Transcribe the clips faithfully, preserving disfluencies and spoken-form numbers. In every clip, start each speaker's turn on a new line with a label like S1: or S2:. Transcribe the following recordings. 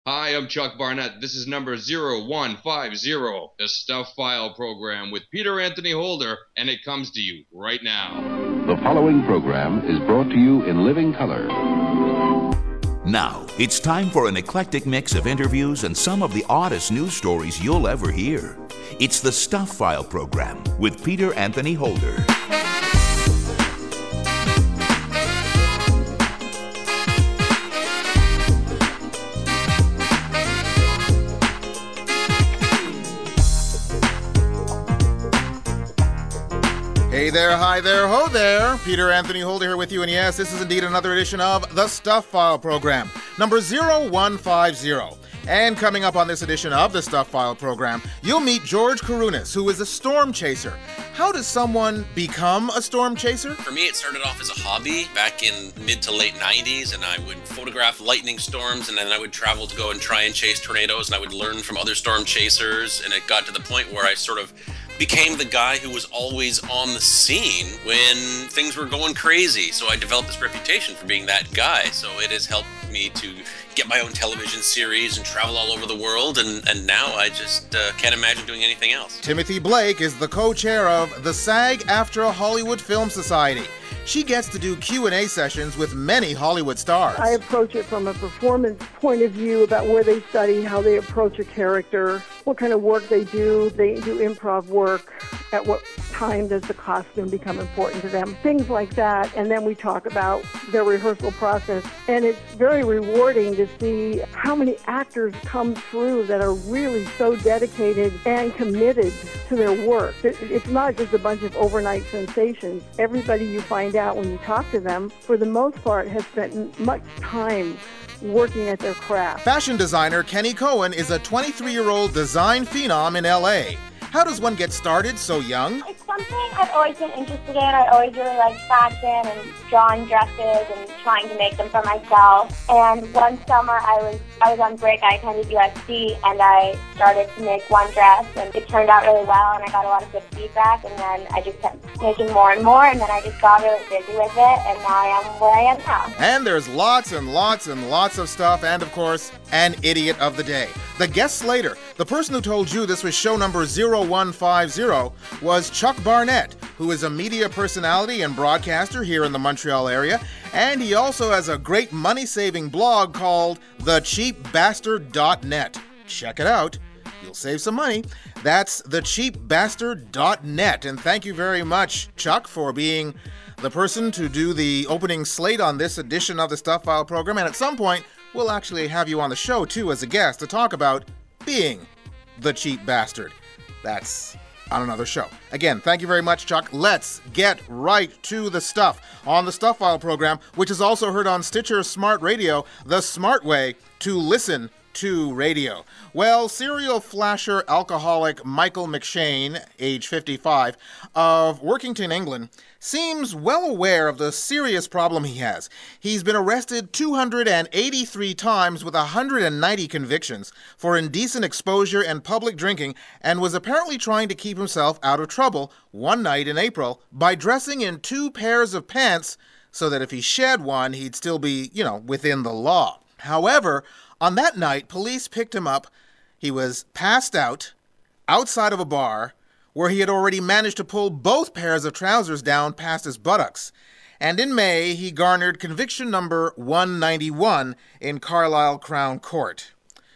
S1: Hi, I'm Chuck Barnett. This is number zero one five zero, the Stuff File program with Peter Anthony Holder, and it comes to you right now.
S2: The following program is brought to you in living color.
S3: Now, it's time for an eclectic mix of interviews and some of the oddest news stories you'll ever hear. It's the Stuff File program with Peter Anthony Holder.
S4: Hey there, hi there, ho there. Peter Anthony Holder here with you, and yes, this is indeed another edition of the Stuff File program, number zero one five zero. And coming up on this edition of the Stuff File program, you'll meet George Kourounis, who is a storm chaser. How does someone become a storm chaser?
S5: For me, it started off as a hobby back in mid to late nineties, and I would photograph lightning storms, and then I would travel to go and try and chase tornadoes, and I would learn from other storm chasers, and it got to the point where I sort of became the guy who was always on the scene when things were going crazy. So I developed this reputation for being that guy. So it has helped me to get my own television series and travel all over the world. And, and now I just uh, can't imagine doing anything else.
S4: Timothy Blake is the co-chair of the SAG-AFTRA Hollywood Film Society. She gets to do Q and A sessions with many Hollywood stars.
S6: I approach it from a performance point of view about where they study, how they approach a character, what kind of work they do. They do improv work. At what time does the costume become important to them? Things like that. And then we talk about their rehearsal process. And it's very rewarding to see how many actors come through that are really so dedicated and committed to their work. It's not just a bunch of overnight sensations. Everybody you find out when you talk to them, for the most part, has spent much time working at their craft.
S4: Fashion designer Kenny Cohen is a twenty-three-year-old design phenom in L A. How does one get started so young?
S7: It's something I've always been interested in. I always really liked fashion and drawing dresses and trying to make them for myself. And one summer I was I was on break. I attended U S C and I started to make one dress, and it turned out really well, and I got a lot of good feedback, and then I just kept making more and more, and then I just got really busy with it, and now I am where I am now.
S4: And there's lots and lots and lots of stuff, and of course, an idiot of the day. The guest later, the person who told you this was show number zero one five zero, was Chuck Barnett, who is a media personality and broadcaster here in the Montreal area, and he also has a great money-saving blog called the cheap bastard dot net. Check it out. You'll save some money. That's the cheap bastard dot net. And thank you very much, Chuck, for being the person to do the opening slate on this edition of the Stuff File program. And at some point, we'll actually have you on the show, too, as a guest to talk about being the cheap bastard. That's on another show. Again, thank you very much, Chuck. Let's get right to the stuff on the Stuff File program, which is also heard on Stitcher Smart Radio, the smart way to listen to radio. Well, serial flasher alcoholic Michael McShane, age fifty-five, of Workington, England, seems well aware of the serious problem he has. He's been arrested two hundred eighty-three times with one hundred ninety convictions for indecent exposure and public drinking, and was apparently trying to keep himself out of trouble one night in April by dressing in two pairs of pants so that if he shed one, he'd still be, you know, within the law. However, on that night, police picked him up. He was passed out outside of a bar where he had already managed to pull both pairs of trousers down past his buttocks. And in May, he garnered conviction number one ninety-one in Carlisle Crown Court.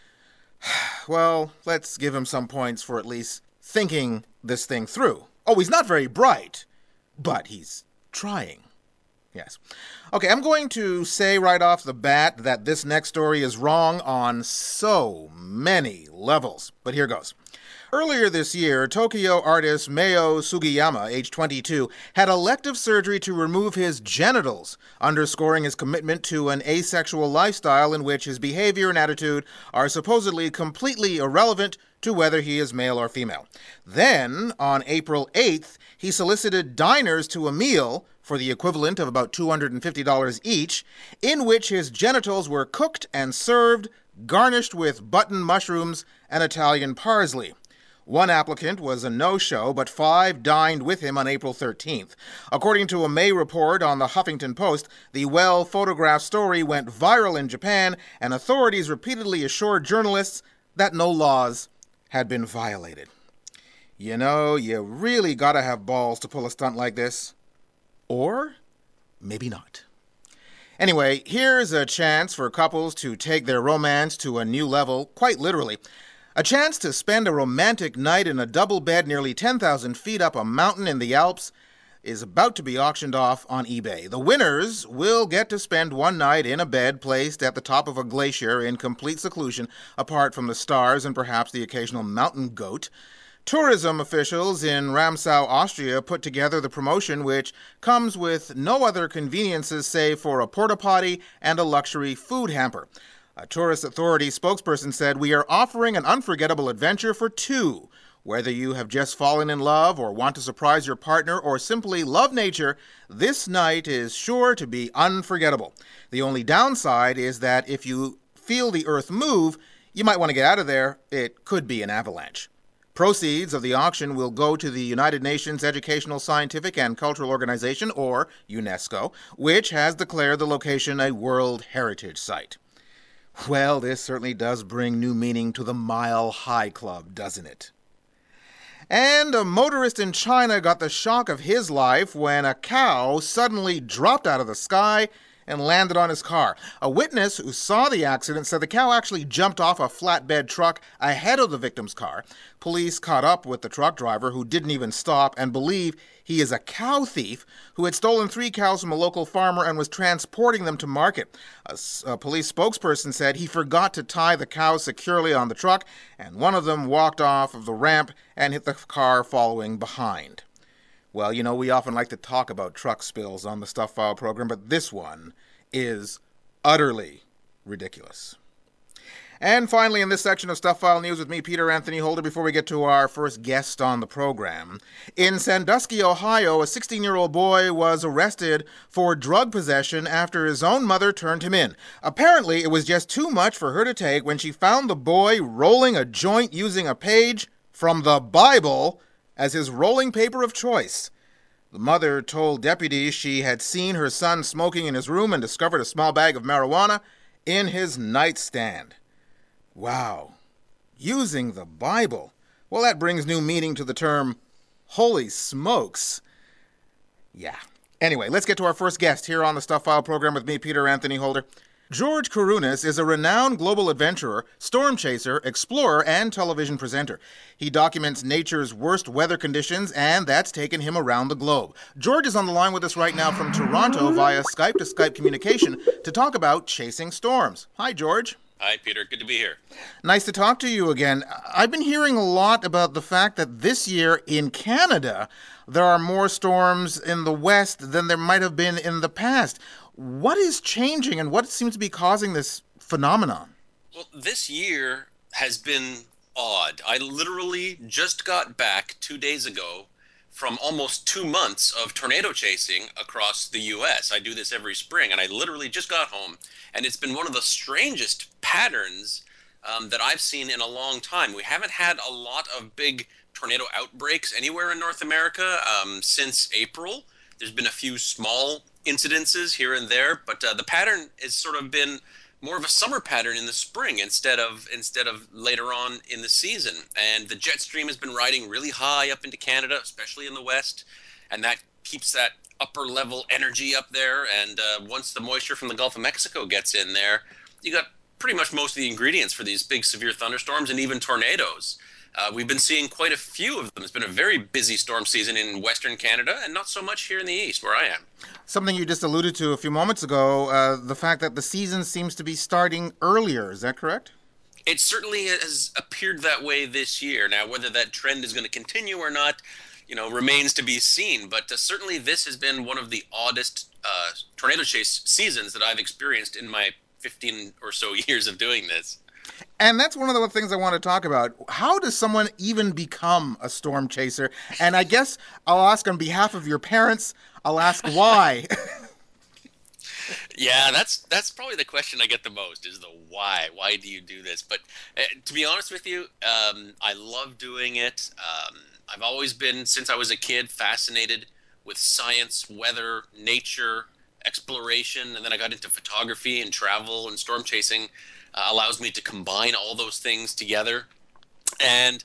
S4: Well, let's give him some points for at least thinking this thing through. Oh, he's not very bright, but he's trying. Yes. Okay, I'm going to say right off the bat that this next story is wrong on so many levels. But here goes. Earlier this year, Tokyo artist Meo Sugiyama, age twenty-two, had elective surgery to remove his genitals, underscoring his commitment to an asexual lifestyle in which his behavior and attitude are supposedly completely irrelevant to whether he is male or female. Then, on April eighth, he solicited diners to a meal for the equivalent of about two hundred fifty dollars each, in which his genitals were cooked and served, garnished with button mushrooms and Italian parsley. One applicant was a no-show, but five dined with him on April thirteenth. According to a May report on the Huffington Post, the well-photographed story went viral in Japan, and authorities repeatedly assured journalists that no laws had been violated. You know, you really gotta have balls to pull a stunt like this. Or maybe not. Anyway, here's a chance for couples to take their romance to a new level, quite literally. A chance to spend a romantic night in a double bed nearly ten thousand feet up a mountain in the Alps is about to be auctioned off on eBay. The winners will get to spend one night in a bed placed at the top of a glacier in complete seclusion, apart from the stars and perhaps the occasional mountain goat. Tourism officials in Ramsau, Austria put together the promotion, which comes with no other conveniences save for a porta potty and a luxury food hamper. A tourist authority spokesperson said, "We are offering an unforgettable adventure for two. Whether you have just fallen in love or want to surprise your partner or simply love nature, this night is sure to be unforgettable. The only downside is that if you feel the earth move, you might want to get out of there. It could be an avalanche." Proceeds of the auction will go to the United Nations Educational, Scientific, and Cultural Organization, or UNESCO, which has declared the location a World Heritage Site. Well, this certainly does bring new meaning to the Mile High Club, doesn't it? And a motorist in China got the shock of his life when a cow suddenly dropped out of the sky and landed on his car. A witness who saw the accident said the cow actually jumped off a flatbed truck ahead of the victim's car. Police caught up with the truck driver, who didn't even stop, and believe he is a cow thief who had stolen three cows from a local farmer and was transporting them to market. A, a police spokesperson said he forgot to tie the cows securely on the truck, and one of them walked off of the ramp and hit the car following behind. Well, you know, we often like to talk about truck spills on the Stuff File program, but this one is utterly ridiculous. And finally, in this section of Stuff File News with me, Peter Anthony Holder, before we get to our first guest on the program, in Sandusky, Ohio, a sixteen-year-old boy was arrested for drug possession after his own mother turned him in. Apparently, it was just too much for her to take when she found the boy rolling a joint using a page from the Bible as his rolling paper of choice. The mother told deputies she had seen her son smoking in his room and discovered a small bag of marijuana in his nightstand. Wow. Using the Bible. Well, that brings new meaning to the term, holy smokes. Yeah. Anyway, let's get to our first guest here on the Stuff File program with me, Peter Anthony Holder. George Kourounis is a renowned global adventurer, storm chaser, explorer, and television presenter. He documents nature's worst weather conditions, and that's taken him around the globe. George is on the line with us right now from Toronto via Skype-to-Skype communication to talk about chasing storms. Hi, George.
S5: Hi, Peter. Good to be here.
S4: Nice to talk to you again. I've been hearing a lot about the fact that this year in Canada, there are more storms in the west than there might have been in the past. What is changing and what seems to be causing this phenomenon?
S5: Well, this year has been odd. I literally just got back two days ago from almost two months of tornado chasing across the U S. I do this every spring, and I literally just got home, and it's been one of the strangest patterns um, that I've seen in a long time. We haven't had a lot of big tornado outbreaks anywhere in North America um, since April. There's been a few small incidences here and there, but uh, the pattern has sort of been more of a summer pattern in the spring instead of instead of later on in the season. And the jet stream has been riding really high up into Canada, especially in the west, and that keeps that upper level energy up there. And uh, once the moisture from the Gulf of Mexico gets in there, you got pretty much most of the ingredients for these big severe thunderstorms and even tornadoes. Uh, we've been seeing quite a few of them. It's been a very busy storm season in Western Canada, and not so much here in the east, where I am.
S4: Something you just alluded to a few moments ago, uh, the fact that the season seems to be starting earlier. Is that correct?
S5: It certainly has appeared that way this year. Now, whether that trend is going to continue or not, you know, remains to be seen. But uh, certainly this has been one of the oddest uh, tornado chase seasons that I've experienced in my fifteen or so years of doing this.
S4: And that's one of the things I want to talk about. How does someone even become a storm chaser? And I guess I'll ask on behalf of your parents, I'll ask why.
S5: Yeah, that's that's probably the question I get the most is the why. Why do you do this? But uh, to be honest with you, um, I love doing it. Um, I've always been, since I was a kid, fascinated with science, weather, nature, exploration, and then I got into photography and travel and storm chasing. Uh, allows me to combine all those things together. And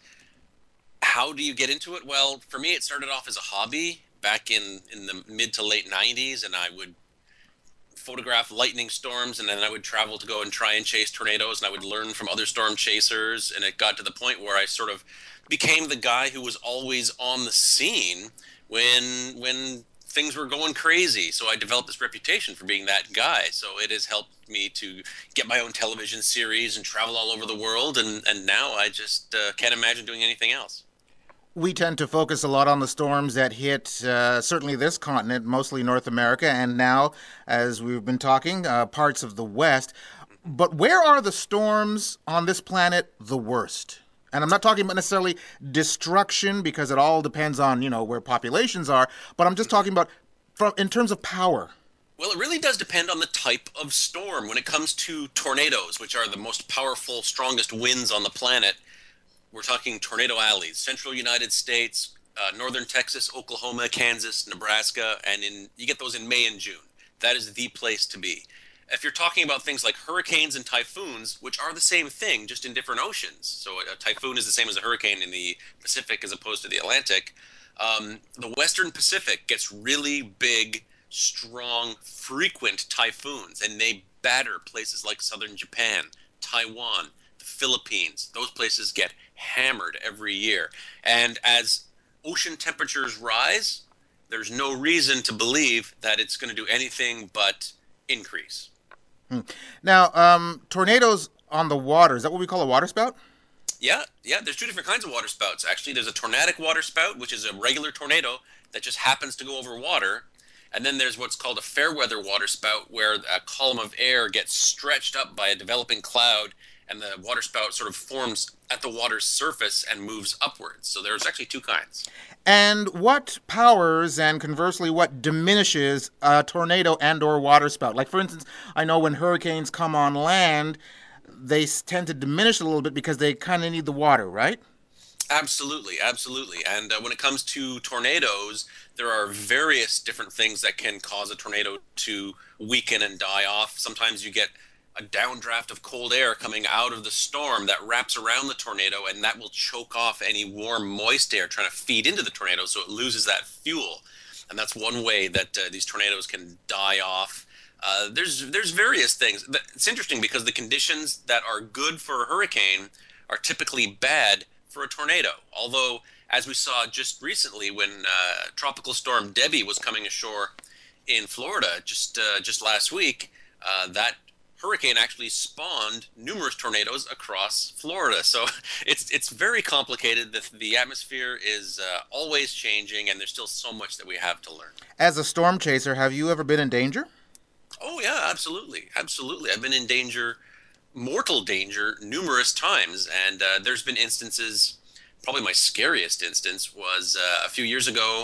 S5: how do you get into it? Well, for me, it started off as a hobby back in in the mid to late nineties, and I would photograph lightning storms, and then I would travel to go and try and chase tornadoes, and I would learn from other storm chasers, and it got to the point where I sort of became the guy who was always on the scene when when things were going crazy. So I developed this reputation for being that guy. So it has helped me to get my own television series and travel all over the world, and and now I just uh, can't imagine doing anything else.
S4: We tend to focus a lot on the storms that hit uh, certainly this continent, mostly North America, and now, as we've been talking, uh, parts of the West. But where are the storms on this planet the worst? And I'm not talking about necessarily destruction, because it all depends on, you know, where populations are, but I'm just talking about from in terms of power.
S5: Well, it really does depend on the type of storm. When it comes to tornadoes, which are the most powerful, strongest winds on the planet, we're talking tornado alleys, central United States, uh, northern Texas, Oklahoma, Kansas, Nebraska, and in you get those in May and June. That is the place to be. If you're talking about things like hurricanes and typhoons, which are the same thing, just in different oceans. So a typhoon is the same as a hurricane in the Pacific as opposed to the Atlantic. Um, the Western Pacific gets really big, strong, frequent typhoons, and they batter places like southern Japan, Taiwan, the Philippines. Those places get hammered every year. And as ocean temperatures rise, there's no reason to believe that it's going to do anything but increase.
S4: Hmm. Now, um, tornadoes on the water, is that what we call a waterspout?
S5: Yeah, yeah. There's two different kinds of waterspouts, actually. There's a tornadic waterspout, which is a regular tornado that just happens to go over water. And then there's what's called a fair weather waterspout, where a column of air gets stretched up by a developing cloud, and the waterspout sort of forms at the water's surface and moves upwards. So there's actually two kinds.
S4: And what powers and conversely what diminishes a tornado and or waterspout? Like, for instance, I know when hurricanes come on land, they tend to diminish a little bit because they kind of need the water, right?
S5: Absolutely, absolutely. And uh, when it comes to tornadoes, there are various different things that can cause a tornado to weaken and die off. Sometimes you get a downdraft of cold air coming out of the storm that wraps around the tornado, and that will choke off any warm, moist air trying to feed into the tornado, so it loses that fuel. And that's one way that uh, these tornadoes can die off. Uh, there's there's various things. It's interesting because the conditions that are good for a hurricane are typically bad for a tornado. Although, as we saw just recently when uh, Tropical Storm Debbie was coming ashore in Florida just uh, just last week, uh, that hurricane actually spawned numerous tornadoes across Florida. So it's it's very complicated. The, the atmosphere is uh, always changing, and there's still so much that we have to learn.
S4: As a storm chaser, have you ever been in danger?
S5: Oh, yeah, absolutely. Absolutely. I've been in danger, mortal danger, numerous times. And uh, there's been instances, probably my scariest instance was uh, a few years ago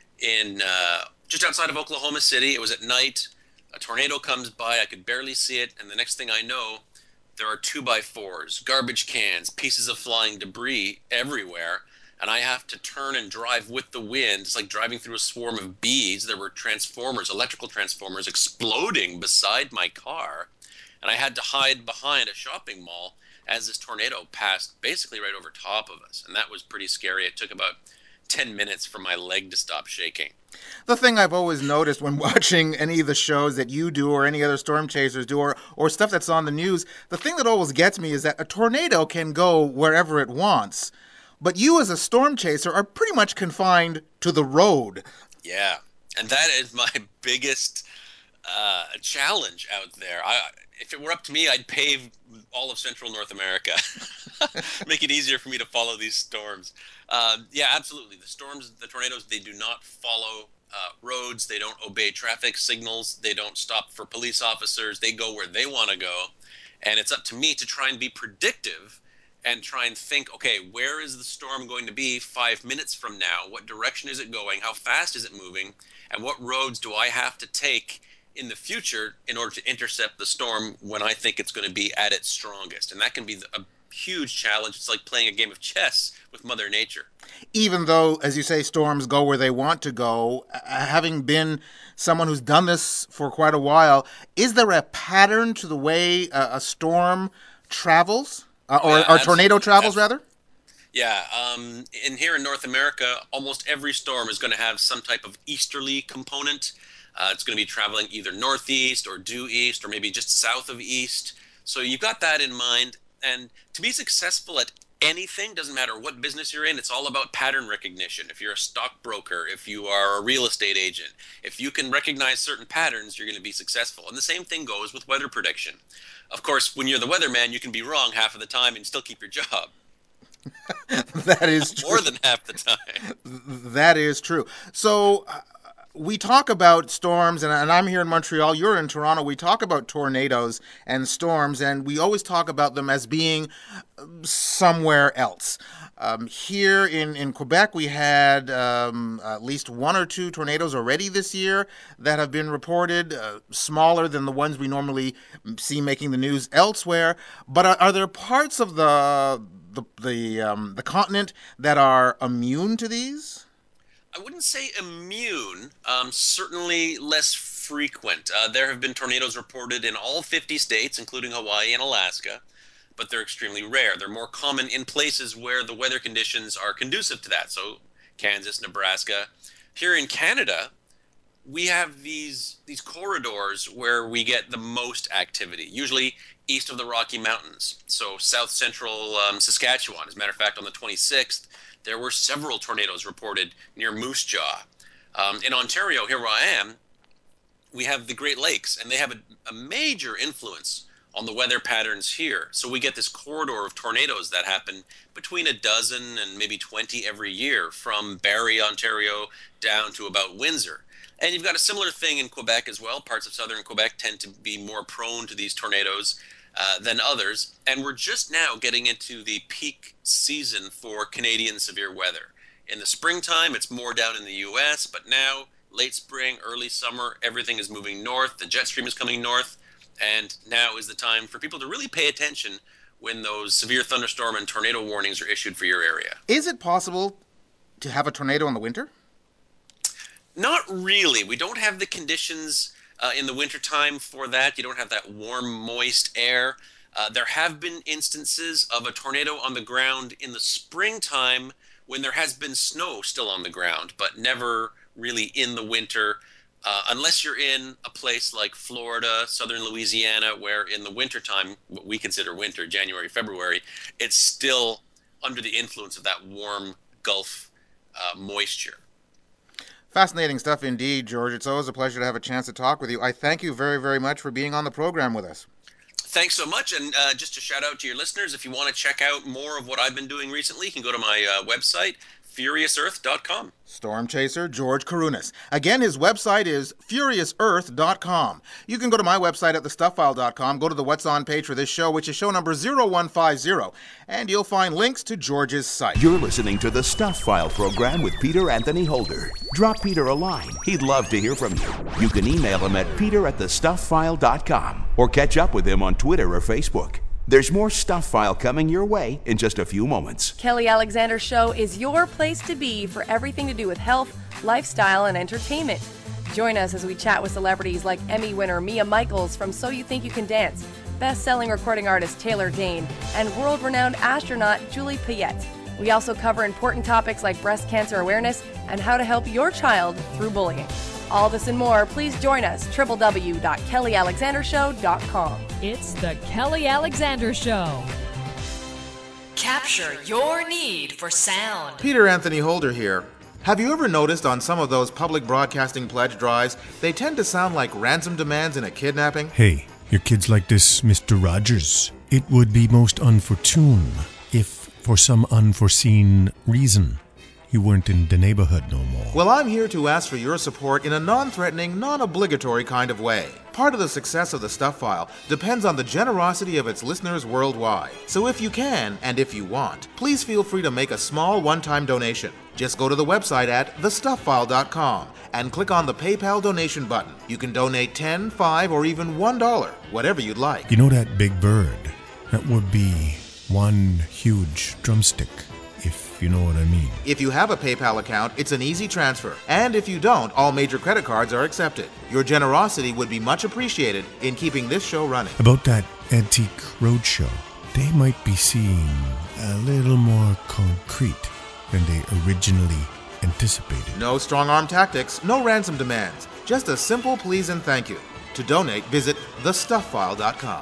S5: in uh, just outside of Oklahoma City. It was at night. A tornado comes by. I could barely see it. And the next thing I know, there are two by fours, garbage cans, pieces of flying debris everywhere. And I have to turn and drive with the wind. It's like driving through a swarm of bees. There were transformers, electrical transformers, exploding beside my car. And I had to hide behind a shopping mall as this tornado passed basically right over top of us. And that was pretty scary. It took about ten minutes for my leg to stop shaking.
S4: The thing I've always noticed when watching any of the shows that you do or any other storm chasers do or, or stuff that's on the news, the thing that always gets me is that a tornado can go wherever it wants. But you as a storm chaser are pretty much confined to the road.
S5: Yeah, and that is my biggest uh, challenge out there. I, if it were up to me, I'd pave all of central North America. Make it easier for me to follow these storms. Uh, yeah, absolutely. The storms, the tornadoes, they do not follow uh, roads. They don't obey traffic signals. They don't stop for police officers. They go where they want to go. And it's up to me to try and be predictive and try and think, okay, where is the storm going to be five minutes from now? What direction is it going? How fast is it moving? And what roads do I have to take in the future in order to intercept the storm when I think it's going to be at its strongest. And that can be a huge challenge. It's like playing a game of chess with Mother Nature.
S4: Even though, as you say, storms go where they want to go, uh, having been someone who's done this for quite a while, is there a pattern to the way uh, a storm travels? Uh, or,
S5: Yeah,
S4: or tornado
S5: absolutely.
S4: travels,
S5: That's-
S4: rather?
S5: Yeah, um, in here in North America, almost every storm is going to have some type of easterly component. Uh, it's going to be traveling either northeast or due east or maybe just south of east. So you've got that in mind. And to be successful at anything, doesn't matter what business you're in, it's all about pattern recognition. If you're a stockbroker, if you are a real estate agent, if you can recognize certain patterns, you're going to be successful. And the same thing goes with weather prediction. Of course, when you're the weatherman, you can be wrong half of the time and still keep your job.
S4: That is true.
S5: More than half the time.
S4: That is true. So uh, we talk about storms, and, and I'm here in Montreal, you're in Toronto. We talk about tornadoes and storms, and we always talk about them as being somewhere else. Um, here in, in Quebec, we had um, at least one or two tornadoes already this year that have been reported, uh, smaller than the ones we normally see making the news elsewhere. But are, are there parts of the the the, um, the continent that are immune to these?
S5: I wouldn't say immune, um, certainly less frequent. Uh, there have been tornadoes reported in all fifty states, including Hawaii and Alaska, but they're extremely rare. They're more common in places where the weather conditions are conducive to that, so Kansas, Nebraska. Here in Canada, we have these these corridors where we get the most activity, usually east of the Rocky Mountains, so south central um, Saskatchewan. As a matter of fact, on the twenty-sixth, there were several tornadoes reported near Moose Jaw. Um, in Ontario, here where I am, we have the Great Lakes, and they have a, a major influence on the weather patterns here. So we get this corridor of tornadoes that happen between a dozen and maybe twenty every year from Barrie, Ontario, down to about Windsor. And you've got a similar thing in Quebec as well. Parts of southern Quebec tend to be more prone to these tornadoes uh, than others. And we're just now getting into the peak season for Canadian severe weather. In the springtime, it's more down in the U S, but now, late spring, early summer, everything is moving north. The jet stream is coming north. And now is the time for people to really pay attention when those severe thunderstorm and tornado warnings are issued for your area.
S4: Is it possible to have a tornado in the winter?
S5: Not really. We don't have the conditions uh, in the wintertime for that. You don't have that warm, moist air. Uh, there have been instances of a tornado on the ground in the springtime when there has been snow still on the ground, but never really in the winter, uh, unless you're in a place like Florida, southern Louisiana, where in the wintertime, what we consider winter, January, February, it's still under the influence of that warm Gulf uh, moisture.
S4: Fascinating stuff indeed, George. It's always a pleasure to have a chance to talk with you. I thank you very, very much for being on the program with us.
S5: Thanks so much. And uh, just to shout out to your listeners, if you want to check out more of what I've been doing recently, you can go to my uh, website, furious earth dot com.
S4: Storm chaser George Karunas. Again, his website is furious earth dot com. You can go to my website at the stuff file dot com, go to the What's On page for this show, which is show number zero one five zero, and you'll find links to George's site.
S3: You're listening to the Stuff File program with Peter Anthony Holder. Drop Peter a line. He'd love to hear from you. You can email him at peter at the stuff file dot com or catch up with him on Twitter or Facebook. There's more Stuff File coming your way in just a few moments.
S8: Kelly Alexander Show is your place to be for everything to do with health, lifestyle, and entertainment. Join us as we chat with celebrities like Emmy winner Mia Michaels from So You Think You Can Dance, best-selling recording artist Taylor Dayne, and world-renowned astronaut Julie Payette. We also cover important topics like breast cancer awareness and how to help your child through bullying. All this and more, please join us, w w w dot kelly alexander show dot com.
S9: It's the Kelly Alexander Show. Capture your need for sound.
S4: Peter Anthony Holder here. Have you ever noticed on some of those public broadcasting pledge drives, they tend to sound like ransom demands in a kidnapping?
S10: Hey, your kid's like this, Mister Rogers. It would be most unfortune if, for some unforeseen reason, you weren't in the neighborhood no more.
S4: Well, I'm here to ask for your support in a non-threatening, non-obligatory kind of way. Part of the success of the Stuff File depends on the generosity of its listeners worldwide. So if you can, and if you want, please feel free to make a small one-time donation. Just go to the website at the stuff file dot com and click on the PayPal donation button. You can donate ten dollars, five dollars, or even one dollar, whatever you'd like.
S10: You know that big bird? That would be one huge drumstick, if you know what I mean.
S4: If you have a PayPal account, it's an easy transfer. And if you don't, all major credit cards are accepted. Your generosity would be much appreciated in keeping this show running.
S10: About that Antique Roadshow, they might be seeing a little more concrete than they originally anticipated.
S4: No strong-arm tactics, no ransom demands. Just a simple please and thank you. To donate, visit the stuff file dot com.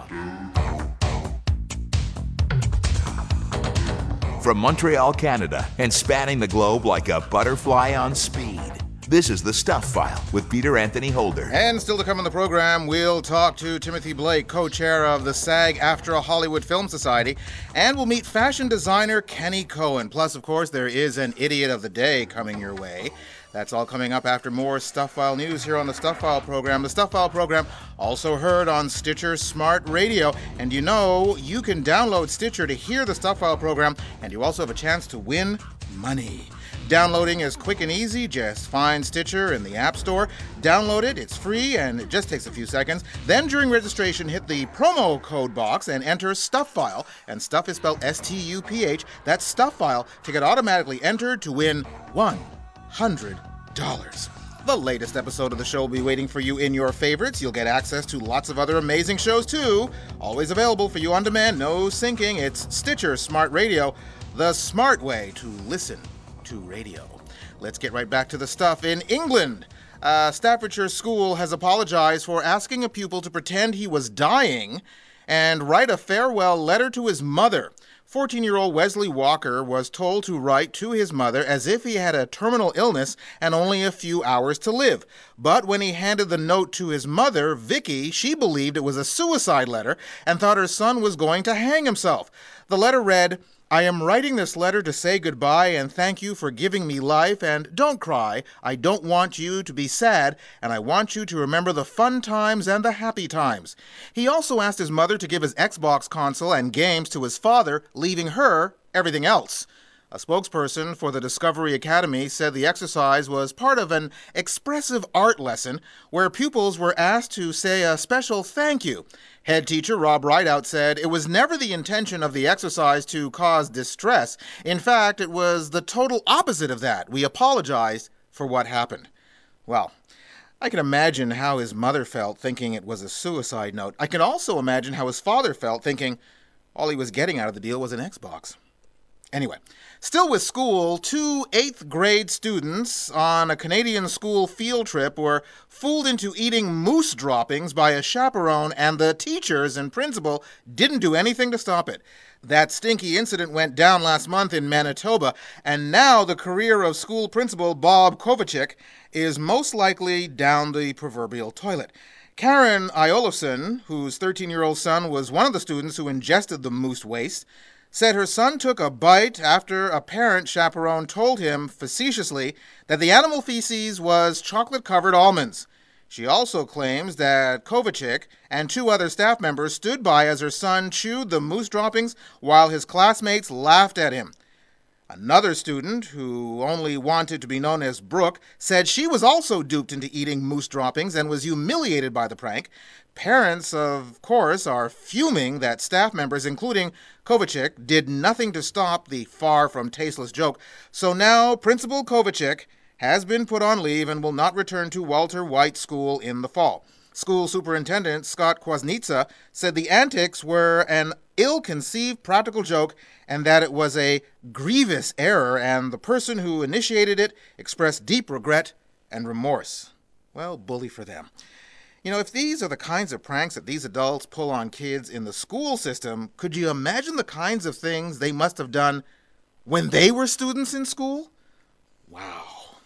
S3: From Montreal, Canada, and spanning the globe like a butterfly on speed, this is The Stuff File with Peter Anthony Holder.
S4: And still to come on the program, we'll talk to Timothy Blake, co-chair of the SAG-AFTRA Hollywood Film Society, and we'll meet fashion designer Kenny Cohen. Plus, of course, there is an Idiot of the Day coming your way. That's all coming up after more Stuff File news here on the Stuff File program. The Stuff File program also heard on Stitcher Smart Radio. And you know, you can download Stitcher to hear the Stuff File program, and you also have a chance to win money. Downloading is quick and easy. Just find Stitcher in the App Store, download it, it's free, and it just takes a few seconds. Then during registration, hit the promo code box and enter StuffFile, and Stuff is spelled S T U P H. That's StuffFile to get automatically entered to win one hundred dollars. The latest episode of the show will be waiting for you in your favorites. You'll get access to lots of other amazing shows too. Always available for you on demand, no syncing. It's Stitcher Smart Radio, the smart way to listen to radio. Let's get right back to the stuff. In England, a Staffordshire school has apologized for asking a pupil to pretend he was dying and write a farewell letter to his mother. fourteen-year-old Wesley Walker was told to write to his mother as if he had a terminal illness and only a few hours to live. But when he handed the note to his mother, Vicky, she believed it was a suicide letter and thought her son was going to hang himself. The letter read, "I am writing this letter to say goodbye and thank you for giving me life, and don't cry. I don't want you to be sad, and I want you to remember the fun times and the happy times." He also asked his mother to give his Xbox console and games to his father, leaving her everything else. A spokesperson for the Discovery Academy said the exercise was part of an expressive art lesson where pupils were asked to say a special thank you. Head teacher Rob Rideout said it was never the intention of the exercise to cause distress. In fact, it was the total opposite of that. We apologized for what happened. Well, I can imagine how his mother felt thinking it was a suicide note. I can also imagine how his father felt thinking all he was getting out of the deal was an Xbox. Anyway, still with school, two eighth grade students on a Canadian school field trip were fooled into eating moose droppings by a chaperone, and the teachers and principal didn't do anything to stop it. That stinky incident went down last month in Manitoba, and now the career of school principal Bob Kovacic is most likely down the proverbial toilet. Karen Iolofsson, whose thirteen-year-old son was one of the students who ingested the moose waste, said her son took a bite after a parent chaperone told him facetiously that the animal feces was chocolate-covered almonds. She also claims that Kovacic and two other staff members stood by as her son chewed the moose droppings while his classmates laughed at him. Another student, who only wanted to be known as Brooke, said she was also duped into eating moose droppings and was humiliated by the prank. Parents, of course, are fuming that staff members, including Kovacic, did nothing to stop the far-from-tasteless joke. So now Principal Kovacic has been put on leave and will not return to Walter White School in the fall. School Superintendent Scott Kwasnitsa said the antics were an ill-conceived practical joke and that it was a grievous error, and the person who initiated it expressed deep regret and remorse. Well, bully for them. You know, if these are the kinds of pranks that these adults pull on kids in the school system, could you imagine the kinds of things they must have done when they were students in school? Wow.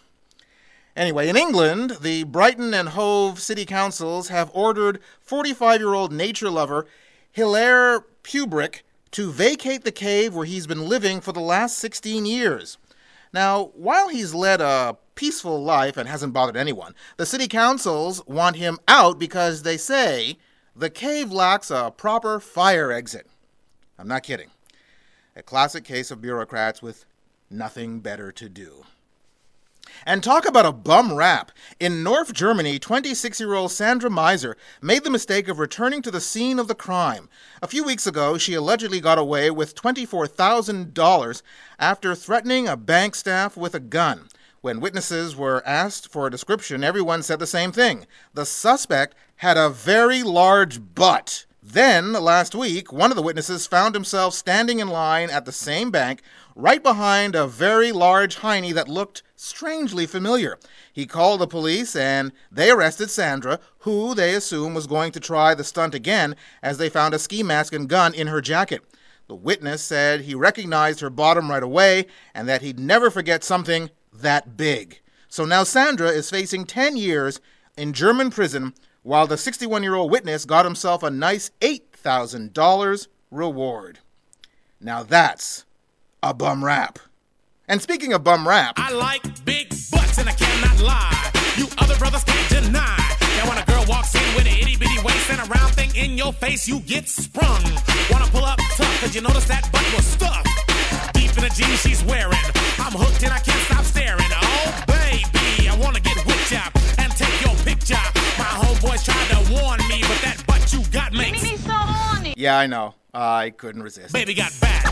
S4: Anyway, in England, the Brighton and Hove city councils have ordered forty-five-year-old nature lover Hilaire Pubrick to vacate the cave where he's been living for the last sixteen years. Now, while he's led a peaceful life and hasn't bothered anyone, the city councils want him out because they say the cave lacks a proper fire exit. I'm not kidding. A classic case of bureaucrats with nothing better to do. And talk about a bum rap. In North Germany, twenty-six-year-old Sandra Meiser made the mistake of returning to the scene of the crime. A few weeks ago, she allegedly got away with twenty-four thousand dollars after threatening a bank staff with a gun. When witnesses were asked for a description, everyone said the same thing. The suspect had a very large butt. Then, last week, one of the witnesses found himself standing in line at the same bank, right behind a very large hiney that looked strangely familiar. He called the police, and they arrested Sandra, who they assume was going to try the stunt again, as they found a ski mask and gun in her jacket. The witness said he recognized her bottom right away, and that he'd never forget something that big. So now Sandra is facing ten years in German prison, while the sixty-one-year-old witness got himself a nice eight thousand dollars reward. Now that's a bum rap. And speaking of bum rap,
S11: I like big butts and I cannot lie. You other brothers can't deny. Now when a girl walks in with an itty-bitty waist and a round thing in your face, you get sprung. Wanna pull up tough, cause you notice that butt was stuffed deep in the jeans she's wearing. I'm hooked and I can't stop staring. Oh baby, I wanna get whipped up and take your picture. My homeboys tried to warn me, but that butt you got makes me so horny.
S4: Yeah, I know. I couldn't resist.
S11: Baby got back.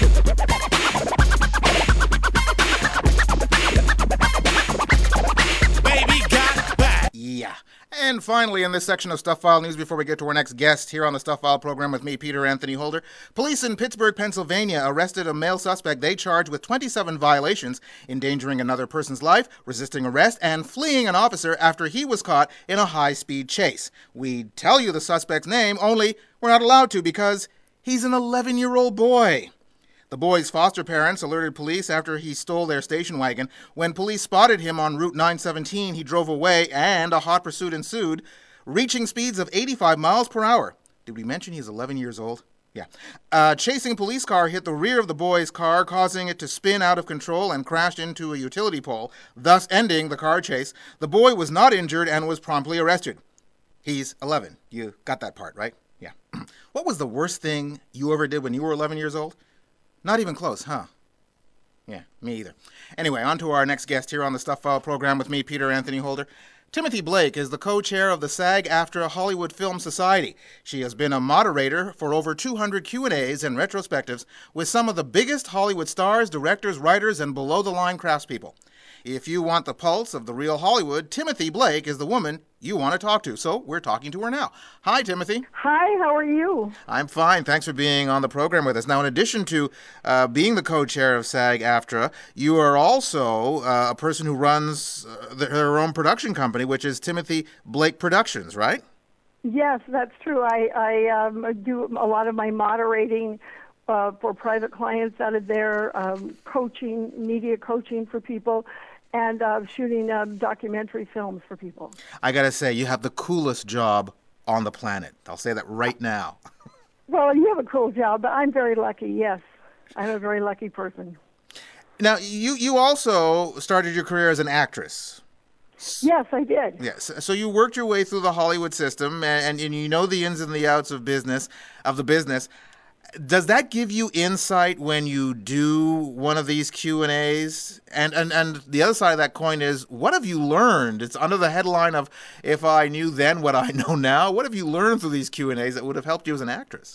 S11: Baby got back.
S4: Yeah. And finally, in this section of Stuff File News, before we get to our next guest here on the Stuff File program with me, Peter Anthony Holder, police in Pittsburgh, Pennsylvania arrested a male suspect they charged with twenty-seven violations, endangering another person's life, resisting arrest, and fleeing an officer after he was caught in a high-speed chase. We'd tell you the suspect's name, only we're not allowed to because he's an eleven-year-old boy. The boy's foster parents alerted police after he stole their station wagon. When police spotted him on Route nine seventeen, he drove away and a hot pursuit ensued, reaching speeds of eighty-five miles per hour. Did we mention he's eleven years old? Yeah. A chasing police car hit the rear of the boy's car, causing it to spin out of control and crashed into a utility pole, thus ending the car chase. The boy was not injured and was promptly arrested. He's eleven. You got that part, right? Yeah. What was the worst thing you ever did when you were eleven years old? Not even close, huh? Yeah, me either. Anyway, on to our next guest here on the Stuff File program with me, Peter Anthony Holder. Timothy Blake is the co-chair of the SAG-AFTRA Hollywood Film Society. She has been a moderator for over two hundred Q and A's and retrospectives with some of the biggest Hollywood stars, directors, writers, and below-the-line craftspeople. If you want the pulse of the real Hollywood, Timothy Blake is the woman you want to talk to. So we're talking to her now. Hi, Timothy.
S6: Hi, how are you?
S4: I'm fine. Thanks for being on the program with us. Now, in addition to uh, being the co-chair of SAG-AFTRA, you are also uh, a person who runs uh, their own production company, which is Timothy Blake Productions, right?
S6: Yes, that's true. I, I um, do a lot of my moderating uh, for private clients out of there, um, coaching, media coaching for people, and uh, shooting um, documentary films for people. I
S4: gotta say, you have the coolest job on the planet. I'll say that right now.
S6: Well, you have a cool job, but I'm very lucky, yes. I'm a very lucky person.
S4: Now, you, you also started your career as an actress.
S6: Yes, I did.
S4: Yes. So you worked your way through the Hollywood system, and, and you know the ins and the outs of business, of the business. Does that give you insight when you do one of these Q and A's? And, and and the other side of that coin is, what have you learned? It's under the headline of, if I knew then what I know now. What have you learned through these Q and A's that would have helped you as an actress?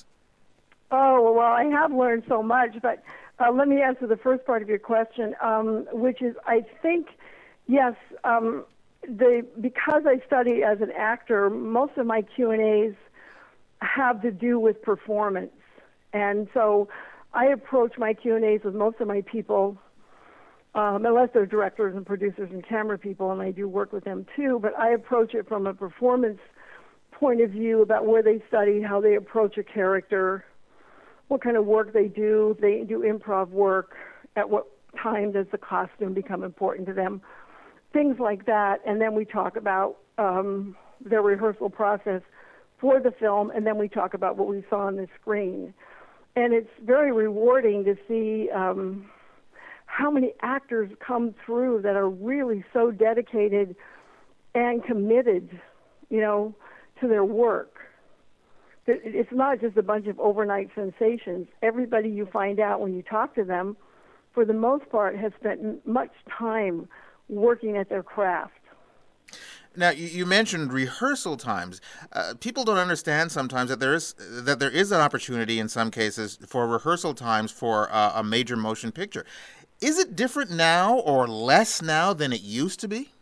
S6: Oh, well, I have learned so much, but uh, let me answer the first part of your question, um, which is, I think, yes, um, the because I study as an actor, most of my Q and A's have to do with performance. And so I approach my Q and A's with most of my people, um, unless they're directors and producers and camera people, and I do work with them too, but I approach it from a performance point of view about where they study, how they approach a character, what kind of work they do. They do improv work. At what time does the costume become important to them? Things like that. And then we talk about um, their rehearsal process for the film, and then we talk about what we saw on the screen. And it's very rewarding to see um, how many actors come through that are really so dedicated and committed, you know, to their work. It's not just a bunch of overnight sensations. Everybody you find out when you talk to them, for the most part, has spent much time working at their craft.
S4: Now, you, you mentioned rehearsal times. Uh, people don't understand sometimes that there is that there is an opportunity in some cases for rehearsal times for uh, a major motion picture. Is it different now or less now than it used to be?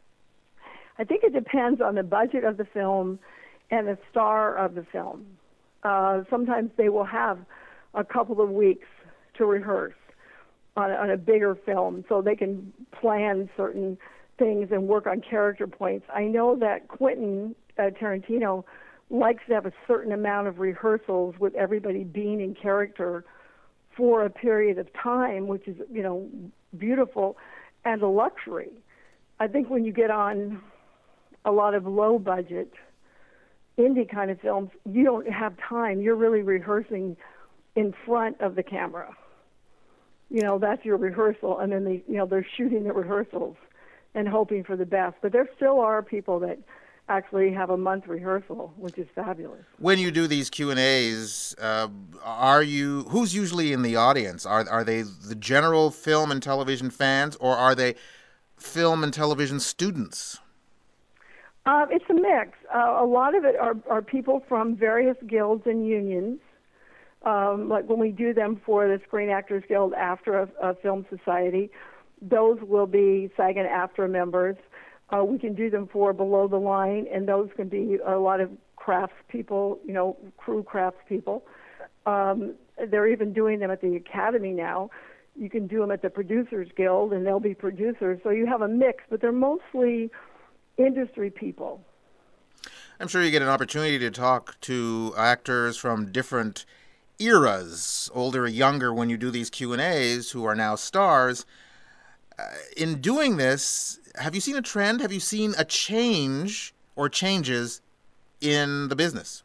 S6: I think it depends on the budget of the film and the star of the film. Uh, sometimes they will have a couple of weeks to rehearse on, on a bigger film so they can plan certain things and work on character points. I know that Quentin uh, Tarantino likes to have a certain amount of rehearsals with everybody being in character for a period of time, which is, you know, beautiful and a luxury. I think when you get on a lot of low-budget indie kind of films, you don't have time. You're really rehearsing in front of the camera. You know, that's your rehearsal, and then they, you know, they're shooting the rehearsals and hoping for the best. But there still are people that actually have a month rehearsal, which is fabulous.
S4: When you do these Q and A's, uh, are you who's usually in the audience? Are are they the general film and television fans, or are they film and television students?
S6: Uh, it's a mix. Uh, a lot of it are, are people from various guilds and unions. Um, like when we do them for the Screen Actors Guild after a, a film society, those will be SAG and AFTRA members. Uh, we can do them for Below the Line, and those can be a lot of crafts people, you know, crew crafts people. Um, they're even doing them at the Academy now. You can do them at the Producers Guild, and they'll be producers. So you have a mix, but they're mostly industry people.
S4: I'm sure you get an opportunity to talk to actors from different eras, older or younger, when you do these Q and A's, who are now stars. Uh, in doing this, have you seen a trend? Have you seen a change or changes in the business?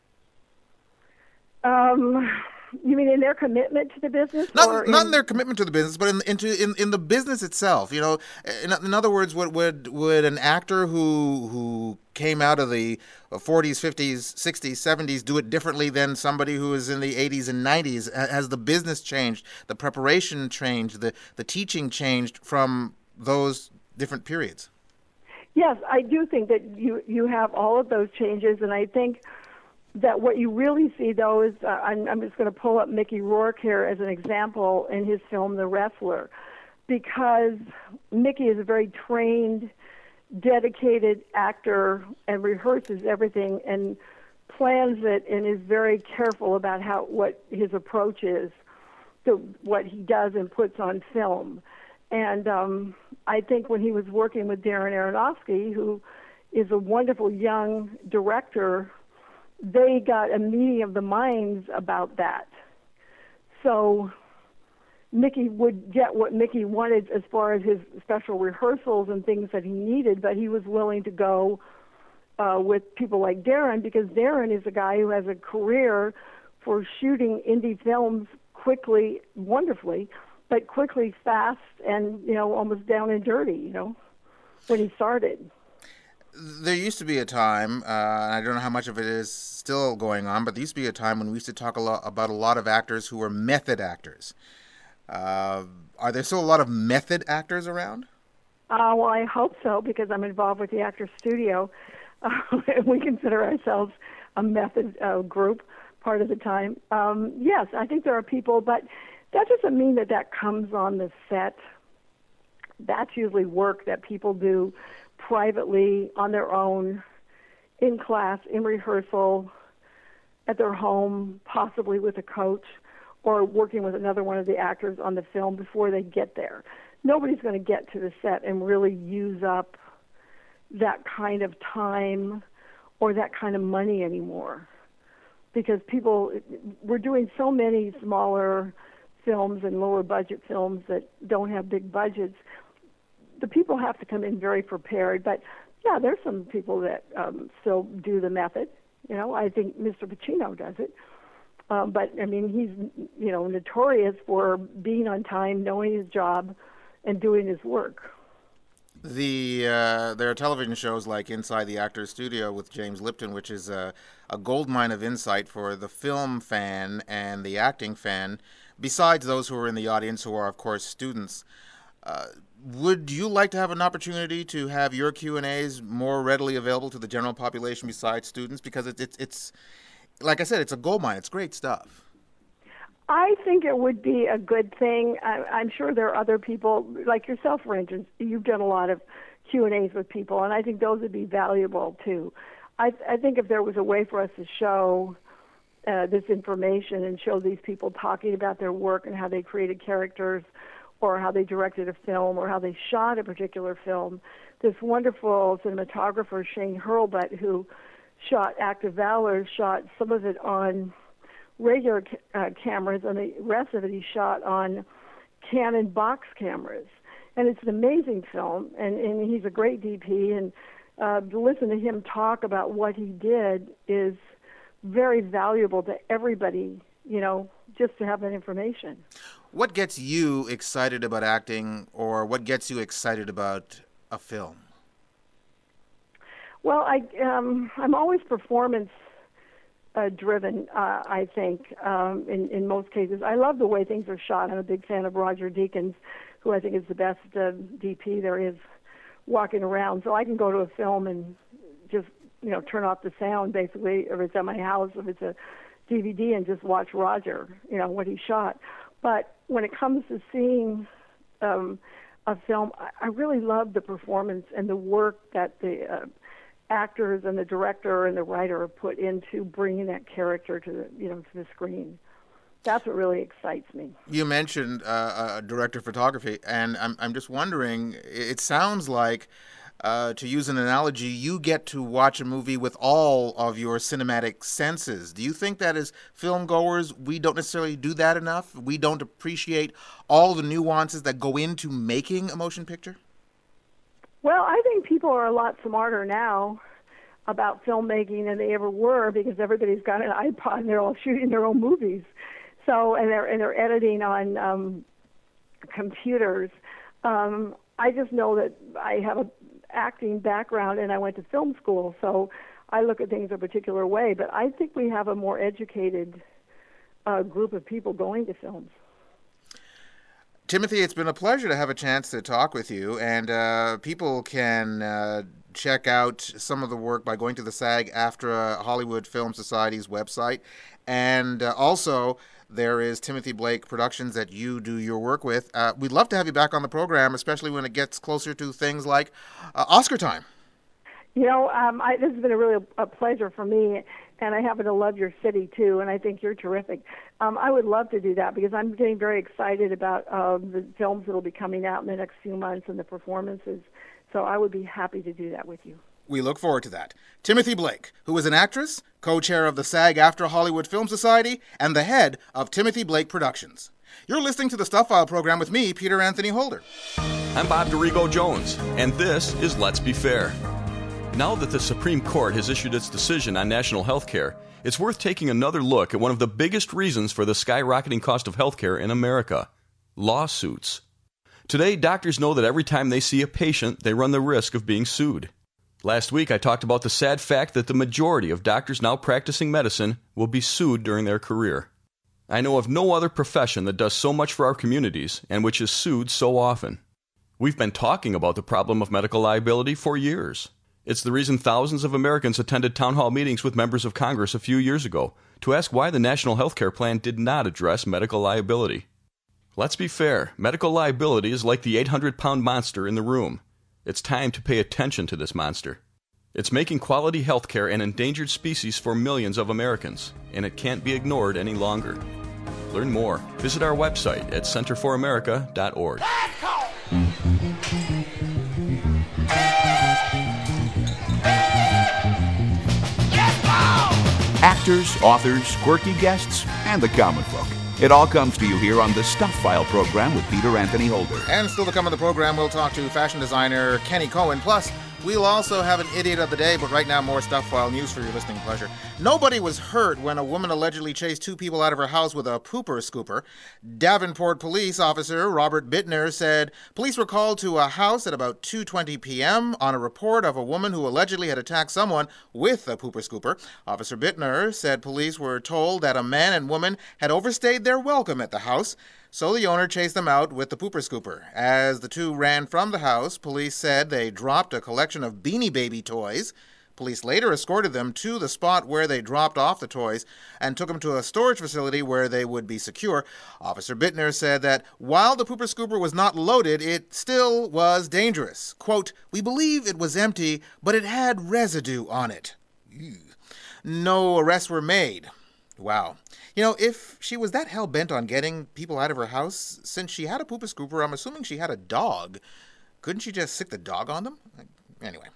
S6: Um, you mean in their commitment to the business?
S4: Not,
S6: or
S4: not
S6: in...
S4: in their commitment to the business, but in into in, in the business itself. You know, in, in other words, would would would an actor who who came out of the forties, fifties, sixties, seventies do it differently than somebody who is in the eighties and nineties? Has the business changed? The preparation changed? The the teaching changed from those different periods?
S6: Yes, I do think that you you have all of those changes, and I think that what you really see, though, is uh, I'm, I'm just going to pull up Mickey Rourke here as an example in his film The Wrestler, because Mickey is a very trained, dedicated actor and rehearses everything and plans it and is very careful about how what his approach is to what he does and puts on film. And um, I think when he was working with Darren Aronofsky, who is a wonderful young director, they got a meeting of the minds about that. So Mickey would get what Mickey wanted as far as his special rehearsals and things that he needed, but he was willing to go uh, with people like Darren, because Darren is a guy who has a career for shooting indie films quickly, wonderfully, but quickly, fast, and, you know, almost down and dirty, you know, when he started.
S4: There used to be a time, uh, and I don't know how much of it is still going on, but there used to be a time when we used to talk a lot about a lot of actors who were method actors. Uh, are there still a lot of method actors around?
S6: Uh, well, I hope so, because I'm involved with the Actors Studio. Uh, we consider ourselves a method uh, group part of the time. Um, yes, I think there are people, but that doesn't mean that that comes on the set. That's usually work that people do privately, on their own, in class, in rehearsal, at their home, possibly with a coach, or working with another one of the actors on the film before they get there. Nobody's going to get to the set and really use up that kind of time or that kind of money anymore, because people, we're doing so many smaller films and lower budget films that don't have big budgets. The people have to come in very prepared, but yeah, there's some people that um, still do the method. You know, I think Mister Pacino does it, um, but I mean, he's you know notorious for being on time, knowing his job, and doing his work.
S4: The uh, there are television shows like Inside the Actors Studio with James Lipton, which is a, a goldmine of insight for the film fan and the acting fan, besides those who are in the audience who are, of course, students. Uh, would you like to have an opportunity to have your Q and A's more readily available to the general population besides students? Because it, it, it's, like I said, it's a gold mine. It's great stuff.
S6: I think it would be a good thing. I, I'm sure there are other people, like yourself, for instance. You've done a lot of Q and A's with people, and I think those would be valuable, too. I, I think if there was a way for us to show uh, this information and show these people talking about their work and how they created characters or how they directed a film or how they shot a particular film, this wonderful cinematographer, Shane Hurlbut, who shot Act of Valor, shot some of it on regular uh, cameras, and the rest of it he shot on Canon box cameras. And it's an amazing film, and, and he's a great D P, and uh, to listen to him talk about what he did is very valuable to everybody, you know, just to have that information.
S4: What gets you excited about acting, or what gets you excited about a film?
S6: Well, I, um, I'm always performance Uh, driven, uh, I think, um, in, in most cases. I love the way things are shot. I'm a big fan of Roger Deakins, who I think is the best uh, D P there is walking around. So I can go to a film and just, you know, turn off the sound, basically, if it's at my house, if it's a D V D, and just watch Roger, you know, what he shot. But when it comes to seeing um, a film, I, I really love the performance and the work that the uh, actors and the director and the writer have put into bringing that character to the, you know, to the screen. That's what really excites me.
S4: You mentioned uh, uh, director of photography, and I'm I'm just wondering. It sounds like, uh, to use an analogy, you get to watch a movie with all of your cinematic senses. Do you think that as film goers, we don't necessarily do that enough? We don't appreciate all the nuances that go into making a motion picture?
S6: Well, I think people are a lot smarter now about filmmaking than they ever were, because everybody's got an iPod and they're all shooting their own movies. So, and they're and they're editing on um, computers. Um, I just know that I have a acting background and I went to film school, so I look at things a particular way. But I think we have a more educated uh, group of people going to films.
S4: Timothy, it's been a pleasure to have a chance to talk with you, and uh, people can uh, check out some of the work by going to the SAG-AFTRA Hollywood Film Society's website, and uh, also there is Timothy Blake Productions that you do your work with. Uh, we'd love to have you back on the program, especially when it gets closer to things like uh, Oscar time.
S6: You know, um, I, this has been a really a pleasure for me, and I happen to love your city, too, and I think you're terrific. Um, I would love to do that because I'm getting very excited about uh, the films that will be coming out in the next few months and the performances, so I would be happy to do that with you.
S4: We look forward to that. Timothy Blake, who is an actress, co-chair of the SAG-AFTRA Hollywood Film Society, and the head of Timothy Blake Productions. You're listening to the Stuff File program with me, Peter Anthony Holder.
S12: I'm Bob DeRigo Jones, and this is Let's Be Fair. Now that the Supreme Court has issued its decision on national health care, it's worth taking another look at one of the biggest reasons for the skyrocketing cost of health care in America: lawsuits. Today, doctors know that every time they see a patient, they run the risk of being sued. Last week, I talked about the sad fact that the majority of doctors now practicing medicine will be sued during their career. I know of no other profession that does so much for our communities and which is sued so often. We've been talking about the problem of medical liability for years. It's the reason thousands of Americans attended town hall meetings with members of Congress a few years ago to ask why the National Health Care Plan did not address medical liability. Let's be fair, medical liability is like the eight hundred pound monster in the room. It's time to pay attention to this monster. It's making quality health care an endangered species for millions of Americans, and it can't be ignored any longer. Learn more. Visit our website at center for america dot org.
S3: Actors, authors, quirky guests, and the common folk. It all comes to you here on the Stuff File program with Peter Anthony Holder.
S4: And still to come on the program, we'll talk to fashion designer Kenny Cohen. Plus, we'll also have an idiot of the day, but right now more Stuff File news for your listening pleasure. Nobody was hurt when a woman allegedly chased two people out of her house with a pooper scooper. Davenport police officer Robert Bittner said police were called to a house at about two twenty p.m. on a report of a woman who allegedly had attacked someone with a pooper scooper. Officer Bittner said police were told that a man and woman had overstayed their welcome at the house. So the owner chased them out with the pooper scooper. As the two ran from the house, police said they dropped a collection of Beanie Baby toys. Police later escorted them to the spot where they dropped off the toys and took them to a storage facility where they would be secure. Officer Bittner said that while the pooper scooper was not loaded, it still was dangerous. Quote, "We believe it was empty, but it had residue on it." Ew. No arrests were made. Wow. You know, if she was that hell-bent on getting people out of her house, since she had a pooper scooper, I'm assuming she had a dog. Couldn't she just sick the dog on them? Anyway.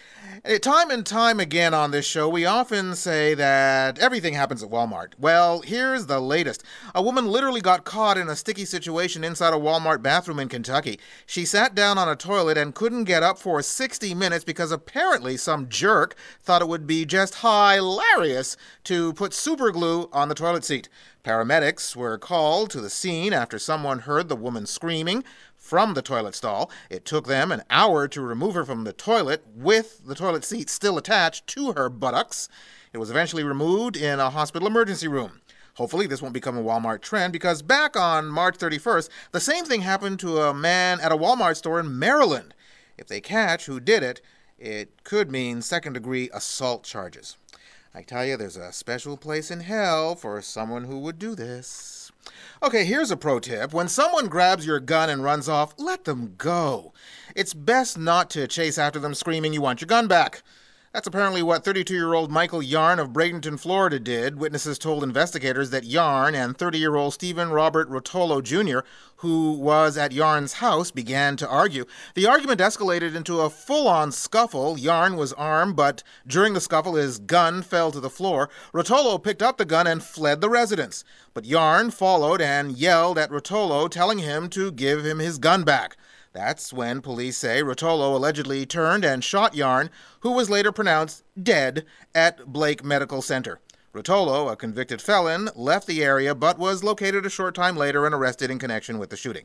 S4: Time and time again on this show, we often say that everything happens at Walmart. Well, here's the latest. A woman literally got caught in a sticky situation inside a Walmart bathroom in Kentucky. She sat down on a toilet and couldn't get up for sixty minutes because apparently some jerk thought it would be just hilarious to put super glue on the toilet seat. Paramedics were called to the scene after someone heard the woman screaming from the toilet stall. It took them an hour to remove her from the toilet with the toilet seat still attached to her buttocks. It was eventually removed in a hospital emergency room. Hopefully this won't become a Walmart trend, because back on March thirty-first, the same thing happened to a man at a Walmart store in Maryland. If they catch who did it, it could mean second-degree assault charges. I tell you, there's a special place in hell for someone who would do this. Okay, here's a pro tip. When someone grabs your gun and runs off, let them go. It's best not to chase after them screaming, "You want your gun back." That's apparently what thirty-two-year-old Michael Yarn of Bradenton, Florida did. Witnesses told investigators that Yarn and thirty-year-old Stephen Robert Rotolo Junior, who was at Yarn's house, began to argue. The argument escalated into a full-on scuffle. Yarn was armed, but during the scuffle, his gun fell to the floor. Rotolo picked up the gun and fled the residence. But Yarn followed and yelled at Rotolo, telling him to give him his gun back. That's when police say Rotolo allegedly turned and shot Yarn, who was later pronounced dead at Blake Medical Center. Rotolo, a convicted felon, left the area but was located a short time later and arrested in connection with the shooting.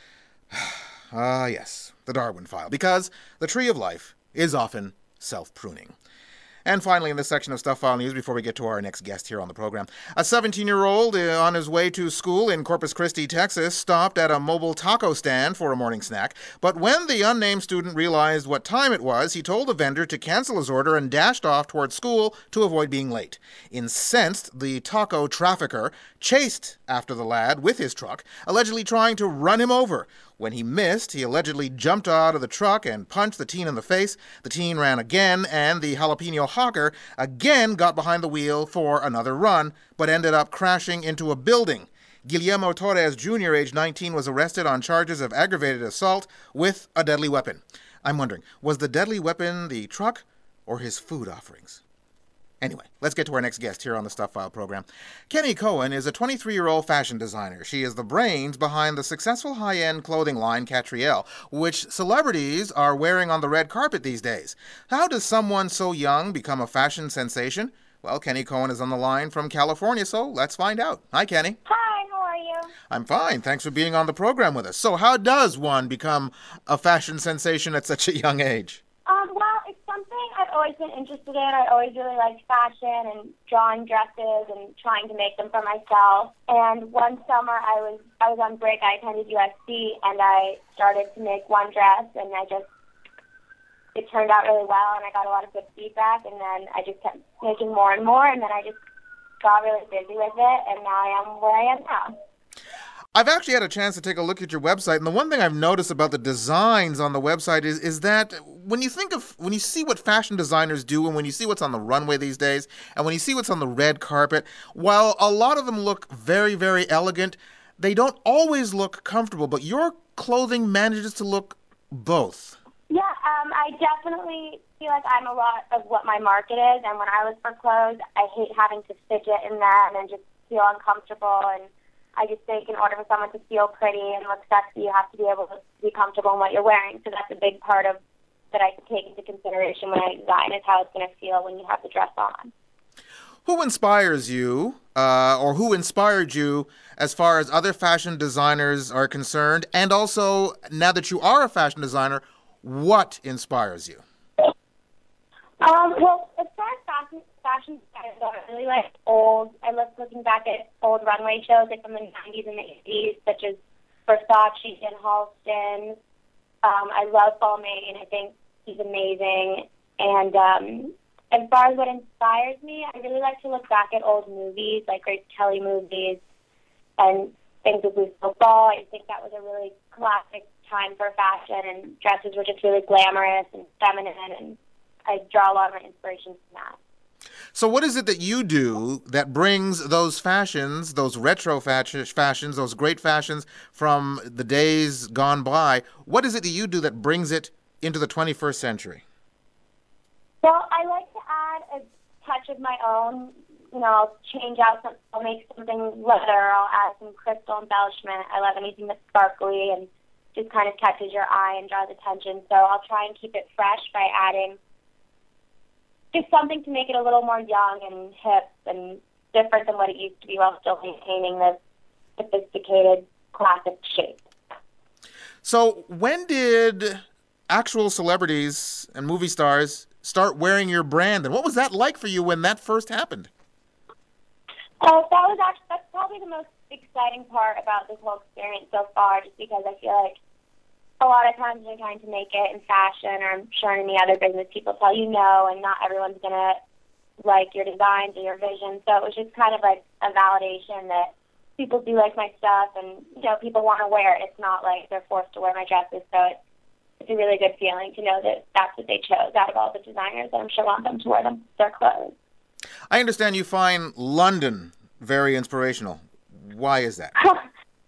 S4: Ah, yes, the Darwin file, because the tree of life is often self-pruning. And finally, in this section of Stuff File News, before we get to our next guest here on the program, a seventeen-year-old uh, on his way to school in Corpus Christi, Texas, stopped at a mobile taco stand for a morning snack. But when the unnamed student realized what time it was, he told the vendor to cancel his order and dashed off towards school to avoid being late. Incensed, the taco trafficker chased after the lad with his truck, allegedly trying to run him over. When he missed, he allegedly jumped out of the truck and punched the teen in the face. The teen ran again, and the jalapeno hawker again got behind the wheel for another run, but ended up crashing into a building. Guillermo Torres Junior, age nineteen, was arrested on charges of aggravated assault with a deadly weapon. I'm wondering, was the deadly weapon the truck or his food offerings? Anyway, let's get to our next guest here on the Stuff File program. Kenny Cohen is a twenty-three-year-old fashion designer. She is the brains behind the successful high-end clothing line Catriel, which celebrities are wearing on the red carpet these days. How does someone so young become a fashion sensation? Well, Kenny Cohen is on the line from California, so let's find out. Hi, Kenny.
S7: Hi, how are you?
S4: I'm fine. Thanks for being on the program with us. So how does one become a fashion sensation at such a young age?
S7: Um, well, it's something I've always been interested in. I always really liked fashion and drawing dresses and trying to make them for myself. And one summer I was I was on break. I attended U S C, and I started to make one dress, and I just, it turned out really well, and I got a lot of good feedback, and then I just kept making more and more, and then I just got really busy with it, and now I am where I am now.
S4: I've actually had a chance to take a look at your website, and the one thing I've noticed about the designs on the website is is that when you think of, when you see what fashion designers do, and when you see what's on the runway these days, and when you see what's on the red carpet, while a lot of them look very, very elegant, they don't always look comfortable, but your clothing manages to look both.
S7: Yeah, um, I definitely feel like I'm a lot of what my market is, and when I look for clothes, I hate having to fidget in them and just feel uncomfortable, and I just think in order for someone to feel pretty and look sexy, you have to be able to be comfortable in what you're wearing. So that's a big part of that I take into consideration when I design, is how it's going to feel when you have the dress on.
S4: Who inspires you, uh, or who inspired you as far as other fashion designers are concerned? And also, now that you are a fashion designer, what inspires you?
S7: Um, well, as far as fashion, fashion designers. I really like old. I love looking back at old runway shows like from the nineties and the eighties, such as Versace and Halston. Um, I love Balmain. I think he's amazing. And um, as far as what inspires me, I really like to look back at old movies, like Grace Kelly movies, and things with Lucille Ball. I think that was a really classic time for fashion, and dresses were just really glamorous and feminine, and I draw a lot of my inspiration from that.
S4: So what is it that you do that brings those fashions, those retro fashions, those great fashions from the days gone by, what is it that you do that brings it into the twenty-first century?
S7: Well, I like to add a touch of my own. You know, I'll change out some, I'll make something leather, I'll add some crystal embellishment. I love anything that's sparkly and just kind of catches your eye and draws attention. So I'll try and keep it fresh by adding just something to make it a little more young and hip and different than what it used to be while still maintaining the sophisticated classic shape.
S4: So when did actual celebrities and movie stars start wearing your brand, and what was that like for you when that first happened?
S7: Uh, that was actually, that's probably the most exciting part about this whole experience so far, just because I feel like a lot of times when you're trying to make it in fashion, or I'm sure in any other business, people tell you no, and not everyone's going to like your designs or your vision. So it was just kind of like a validation that people do like my stuff, and, you know, people want to wear it. It's not like they're forced to wear my dresses. So it's, it's a really good feeling to know that that's what they chose out of all the designers that I'm sure want them to wear them their clothes.
S4: I understand you find London very inspirational. Why is that?
S7: um,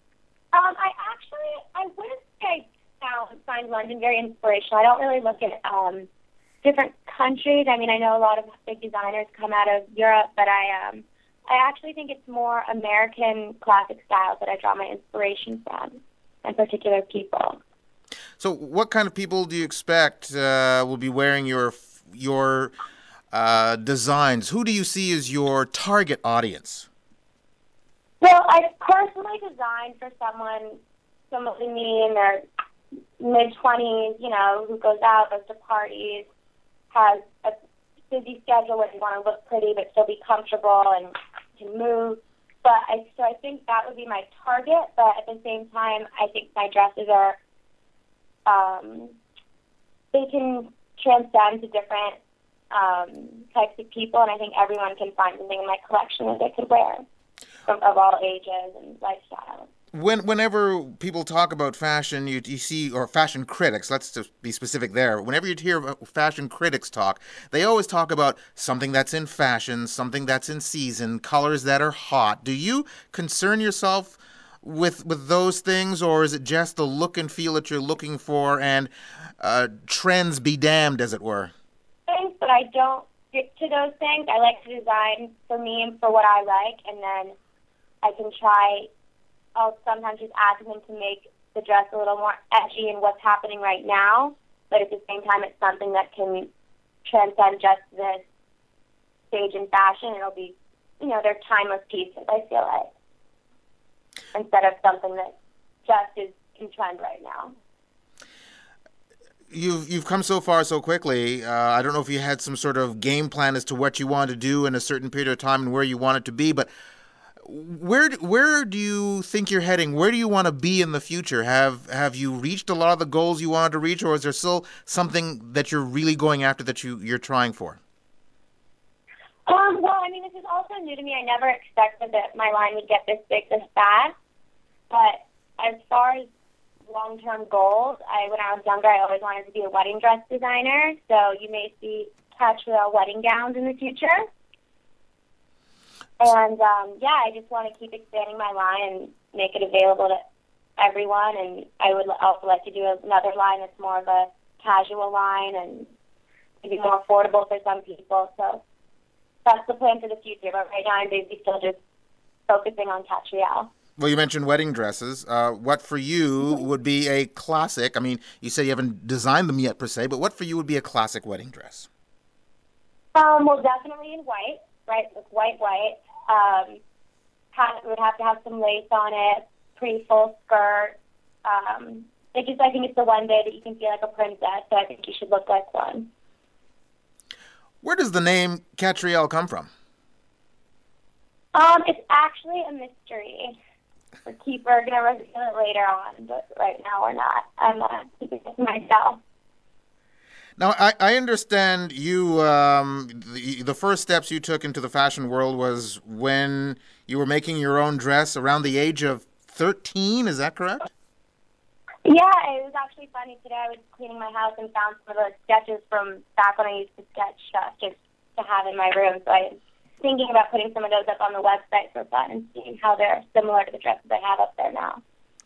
S7: I actually, I wouldn't say I find London very inspirational. I don't really look at um, different countries. I mean, I know a lot of big designers come out of Europe, but I um, I actually think it's more American classic styles that I draw my inspiration from, and particular people.
S4: So what kind of people do you expect uh, will be wearing your your uh, designs? Who do you see as your target audience?
S7: Well, I personally designed for someone similar to me in their mid-twenties, you know, who goes out, goes to parties, has a busy schedule where they want to look pretty but still be comfortable and can move. But I, so I think that would be my target, but at the same time, I think my dresses are, um, they can transcend to different um, types of people, and I think everyone can find something in my collection that they could wear. From, of all ages and lifestyles.
S4: When, whenever people talk about fashion, you, you see, or fashion critics, let's just be specific there. Whenever you hear fashion critics talk, they always talk about something that's in fashion, something that's in season, colors that are hot. Do you concern yourself with with those things, or is it just the look and feel that you're looking for, and uh, trends be damned, as it were?
S7: Things, but I don't stick to those things. I like to design for me and for what I like, and then I can try, I'll sometimes just add something to make the dress a little more edgy in what's happening right now, but at the same time it's something that can transcend just this stage in fashion. It'll be, you know, they're timeless pieces, I feel like, instead of something that just is in trend right now.
S4: You've you've come so far so quickly. Uh, I don't know if you had some sort of game plan as to what you wanted to do in a certain period of time and where you want it to be, but Where where do you think you're heading? Where do you want to be in the future? Have have you reached a lot of the goals you wanted to reach, or is there still something that you're really going after that you, you're trying for?
S7: Um, well, I mean, this is also new to me. I never expected that my line would get this big this fast. But as far as long-term goals, I when I was younger, I always wanted to be a wedding dress designer. So you may see catch real wedding gowns in the future. And, um, yeah, I just want to keep expanding my line and make it available to everyone. And I would also like to do another line that's more of a casual line and maybe more affordable for some people. So that's the plan for the future. But right now I'm basically still just focusing on catch real.
S4: Well, you mentioned wedding dresses. Uh, what for you would be a classic? I mean, you say you haven't designed them yet per se, but what for you would be a classic wedding dress?
S7: Um, well, definitely in white, right? With white, white. Um, have, it would have to have some lace on it, pretty full skirt. Um, it just, I think it's the one day that you can feel like a princess, so I think you should look like one.
S4: Where does the name Catriel come from?
S7: Um, it's actually a mystery. We're, keep, we're going to reveal it later on, but right now we're not. I'm uh, keeping it to myself.
S4: Now, I, I understand you, um, the, the first steps you took into the fashion world was when you were making your own dress around the age of thirteen, is that correct?
S7: Yeah, it was actually funny. Today I was cleaning my house and found some of the sketches from back when I used to sketch uh, just to have in my room. So I was thinking about putting some of those up on the website for fun and seeing how they're similar to the dresses I have up there now.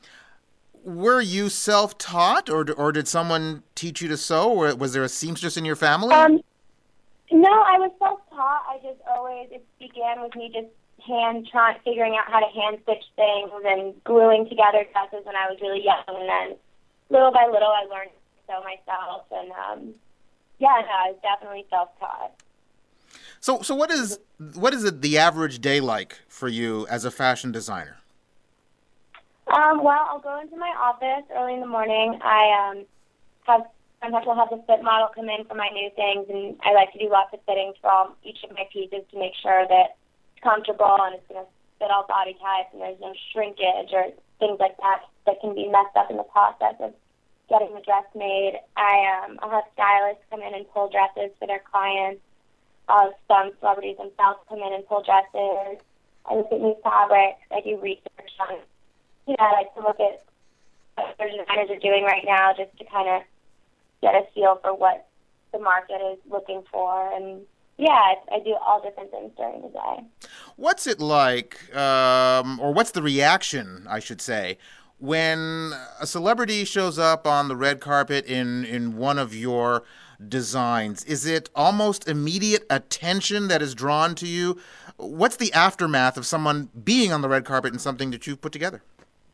S4: Were you self-taught, or or did someone teach you to sew, or was there a seamstress in your family?
S7: Um, no, I was self-taught. I just always, it began with me just hand trying, figuring out how to hand stitch things and gluing together dresses when I was really young. And then little by little, I learned to sew myself. And um, yeah, no, I was definitely self-taught.
S4: So, so what is what is it the average day like for you as a fashion designer?
S7: Um, well, I'll go into my office early in the morning. I um, have sometimes I'll have the fit model come in for my new things, and I like to do lots of fittings for all, each of my pieces to make sure that it's comfortable and it's going to fit all body types, and there's no shrinkage or things like that that can be messed up in the process of getting the dress made. I um, I'll have stylists come in and pull dresses for their clients. I'll have some celebrities themselves come in and pull dresses. I look at new fabrics. I do research on. You know, I like to look at what other designers are doing right now just to kind of get a feel for what the market is looking for. And, yeah, I do all different things during the day.
S4: What's it like, um, or what's the reaction, I should say, when a celebrity shows up on the red carpet in, in one of your designs? Is it almost immediate attention that is drawn to you? What's the aftermath of someone being on the red carpet in something that you've put together?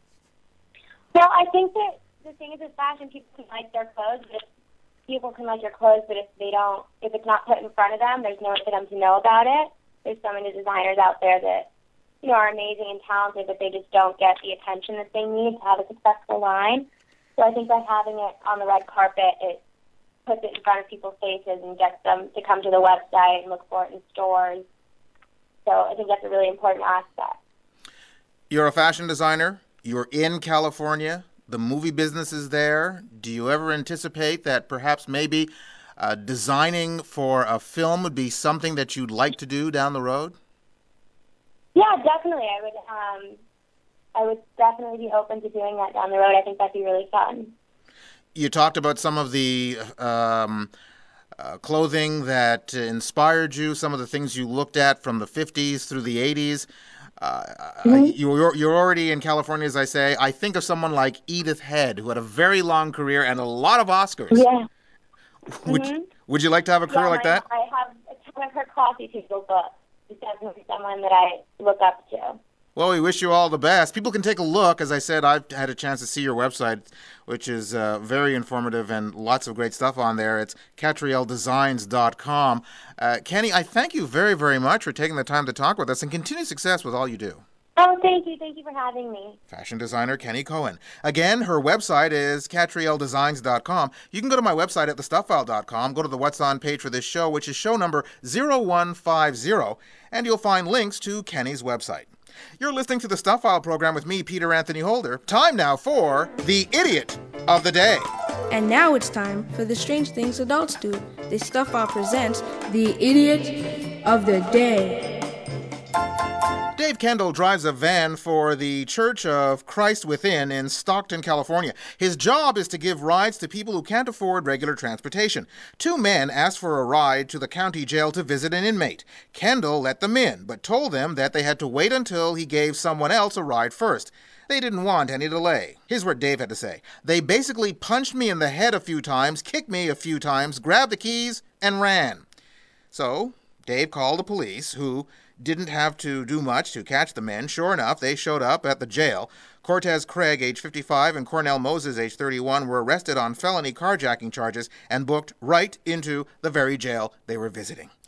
S7: Well, I think that the thing is with fashion, people can like their clothes, but if people can like your clothes, but if they don't, if it's not put in front of them, there's no way for them to know about it. There's so many designers out there that, you know, are amazing and talented, but they just don't get the attention that they need to have a successful line. So I think by having it on the red carpet, it puts it in front of people's faces and gets them to come to the website and look for it in stores. So I think that's a really important aspect.
S4: You're a fashion designer. You're in California. The movie business is there. Do you ever anticipate that perhaps maybe uh, designing for a film would be something that you'd like to do down the road?
S7: Yeah, definitely. I would. Um, I would definitely be open to doing that down the road. I think that'd be really fun.
S4: You talked about some of the um, uh, clothing that inspired you, some of the things you looked at from the fifties through the eighties. Uh, mm-hmm. you're, you're already in California, as I say. I think of someone like Edith Head, who had a very long career and a lot of Oscars.
S7: Yeah.
S4: Would,
S7: mm-hmm.
S4: would you like to have a career
S7: yeah,
S4: like
S7: my,
S4: that?
S7: I have a ton of her coffee table books. She's definitely someone that I look up to.
S4: Well, we wish you all the best. People can take a look. As I said, I've had a chance to see your website, which is uh, very informative and lots of great stuff on there. It's catriel designs dot com. Uh, Kenny, I thank you very, very much for taking the time to talk with us, and continued success with all you do.
S7: Oh, thank you. Thank you for having me.
S4: Fashion designer Kenny Cohen. Again, her website is catriel designs dot com. You can go to my website at the stuff file dot com, go to the What's On page for this show, which is show number zero one five zero, and you'll find links to Kenny's website. You're listening to the Stuff File program with me, Peter Anthony Holder. Time now for the Idiot of the Day.
S13: And now it's time for the Strange Things Adults Do. The Stuff File presents the Idiot of the Day.
S4: Dave Kendall drives a van for the Church of Christ Within in Stockton, California. His job is to give rides to people who can't afford regular transportation. Two men asked for a ride to the county jail to visit an inmate. Kendall let them in, but told them that they had to wait until he gave someone else a ride first. They didn't want any delay. Here's what Dave had to say. They basically punched me in the head a few times, kicked me a few times, grabbed the keys, and ran. So Dave called the police, who didn't have to do much to catch the men. Sure enough, they showed up at the jail. Cortez Craig, age fifty-five, and Cornell Moses, age thirty-one, were arrested on felony carjacking charges and booked right into the very jail they were visiting.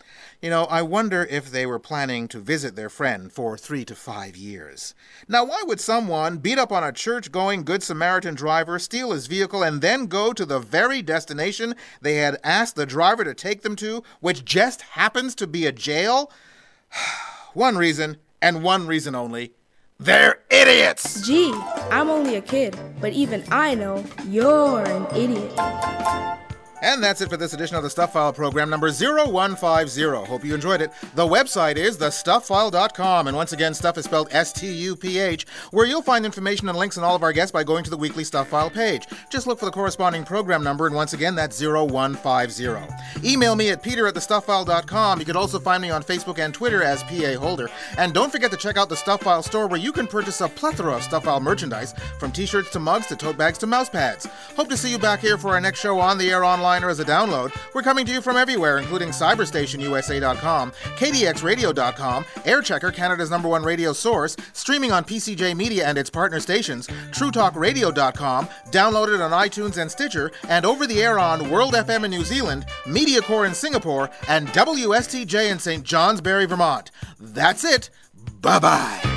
S4: You know, I wonder if they were planning to visit their friend for three to five years. Now, why would someone beat up on a church-going Good Samaritan driver, steal his vehicle, and then go to the very destination they had asked the driver to take them to, which just happens to be a jail? One reason, and one reason only. They're idiots!
S13: Gee, I'm only a kid, but even I know you're an idiot.
S4: And that's it for this edition of the Stuff File program, number zero one five zero. Hope you enjoyed it. The website is the stuff file dot com, and once again, Stuff is spelled S T U P H, where you'll find information and links on all of our guests by going to the weekly Stuff File page. Just look for the corresponding program number, and once again, that's zero one five zero. Email me at peter at the stuff file dot com. You can also find me on Facebook and Twitter as P A Holder. And don't forget to check out the Stuff File store, where you can purchase a plethora of Stuff File merchandise, from t-shirts to mugs to tote bags to mouse pads. Hope to see you back here for our next show on the air, online, or as a download. We're coming to you from everywhere, including cyberstation U S A dot com, K D X radio dot com, Airchecker, Canada's number one radio source, streaming on P C J Media and its partner stations, true talk radio dot com, downloaded on iTunes and Stitcher, and over the air on World F M in New Zealand, MediaCore in Singapore, and W S T J in Saint Johnsbury, Vermont. That's it. Bye-bye.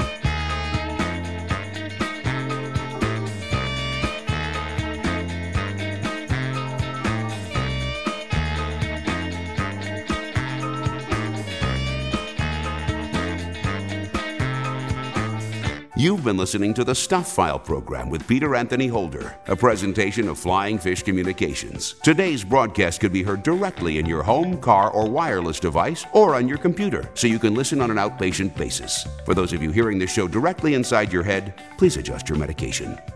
S3: You've been listening to the Stuff File program with Peter Anthony Holder, a presentation of Flying Fish Communications. Today's broadcast could be heard directly in your home, car, or wireless device, or on your computer, so you can listen on an outpatient basis. For those of you hearing this show directly inside your head, please adjust your medication.